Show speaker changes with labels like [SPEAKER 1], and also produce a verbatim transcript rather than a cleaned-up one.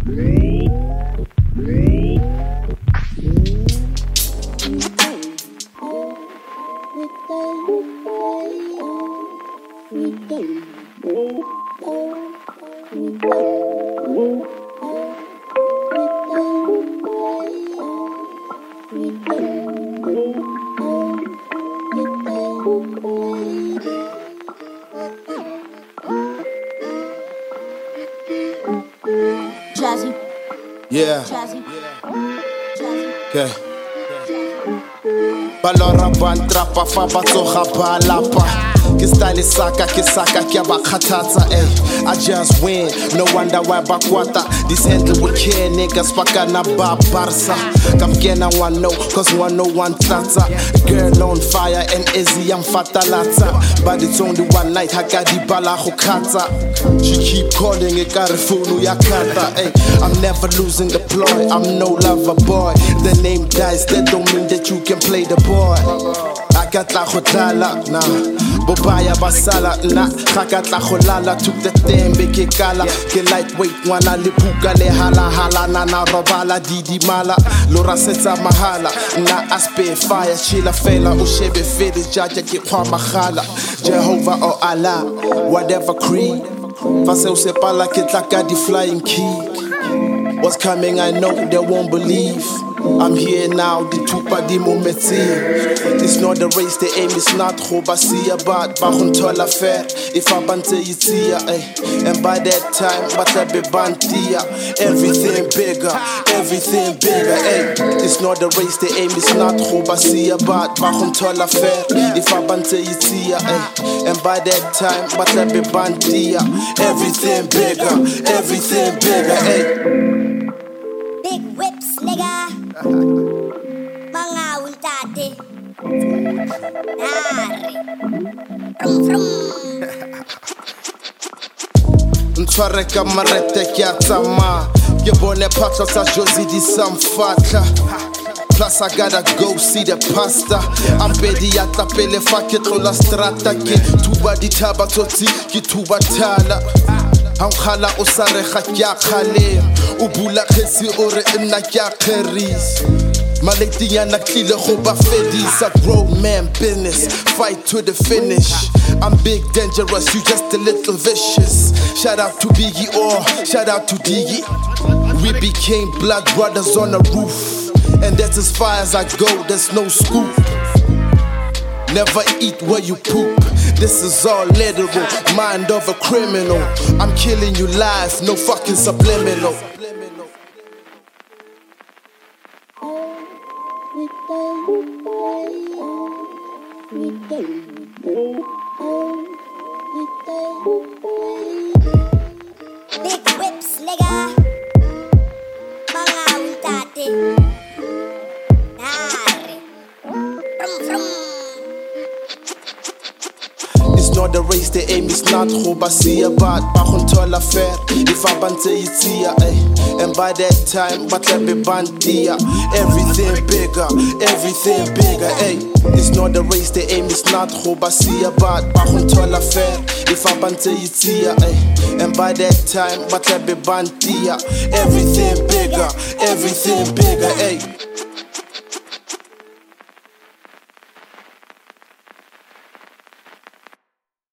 [SPEAKER 1] Jazzy.
[SPEAKER 2] Yeah.
[SPEAKER 1] Jazzy.
[SPEAKER 2] Okay. Balora ban trapa fa ba tsoga ba lapa. Ke style saka ke saka ke ba khathatsa eh. I just win, no wonder why ba kwata. This handle with care niggas pakana ba barsa. Kam kena one no, cause one no one tata. Girl on fire and easy I'm fatalata. But it's only one night hakadi bala go khatsa. She keep calling it got a phone ya kata eh. I'm never losing the ploy, I'm no lover boy. The name dies, that don't mean that you can play the boy. I got la khotala na Bobaya basala na Khakatla kholala took the tembe ke kala ke lightweight wana le puka le hala hala na na robala didi mala lora setsa mahala na aspe fire chila fela o shebe fede jaja ke kwa magala Jehovah or Allah whatever creed Fase o sepala ke tlaka di flying key. What's coming I know they won't believe. I'm here now, the tupa di momenti. It's not the race, the aim is not Robasiya, but Bahuntola fair. If I bante yitia, eh. And by that time, but I be bantia. Everything bigger, everything bigger, eh. It's not the race, the aim is not Robasiya, but Bahuntola fair. If I bante yitia, eh. And by that time, but I be bantia. Everything bigger, everything bigger, eh.
[SPEAKER 1] Big whips, nigga. Mga ultate. Nari. Frum frum.
[SPEAKER 2] Ntshware ka marete ke a tsamaya ke bone phatlo tsa Jozi di samfatla. Plus I gotta go see the pastor. I'm ready at la pele fa ke tlola strata ke tuba di thaba tsotsi ke tuba thala. I'm khala o sarega kya khale o bula khesi ore nna kya kheris Maleti yana klile go ba fedisa grown man business fight to the finish. I'm big dangerous, you just a little vicious. Shout out to Biggie or shout out to Diggy. We became blood brothers on the roof, and that's as far as I go, there's no scoop. Never eat where you poop. This is all literal, mind of a criminal. I'm killing you live, no fucking subliminal.
[SPEAKER 1] Big whips, nigga. Mga ultate. Nari. Frum frum.
[SPEAKER 2] It's not the race, the aim is not Robasiya, but Bahuntola fair. If I bante yitia, eh. And by that time, but let me bandia. Everything bigger, everything bigger, eh. It's not the race, the aim is not Robasiya, but Bahuntola fair. If I bante yitia, eh. And by that time, but let me bandia. Everything bigger, everything bigger, eh.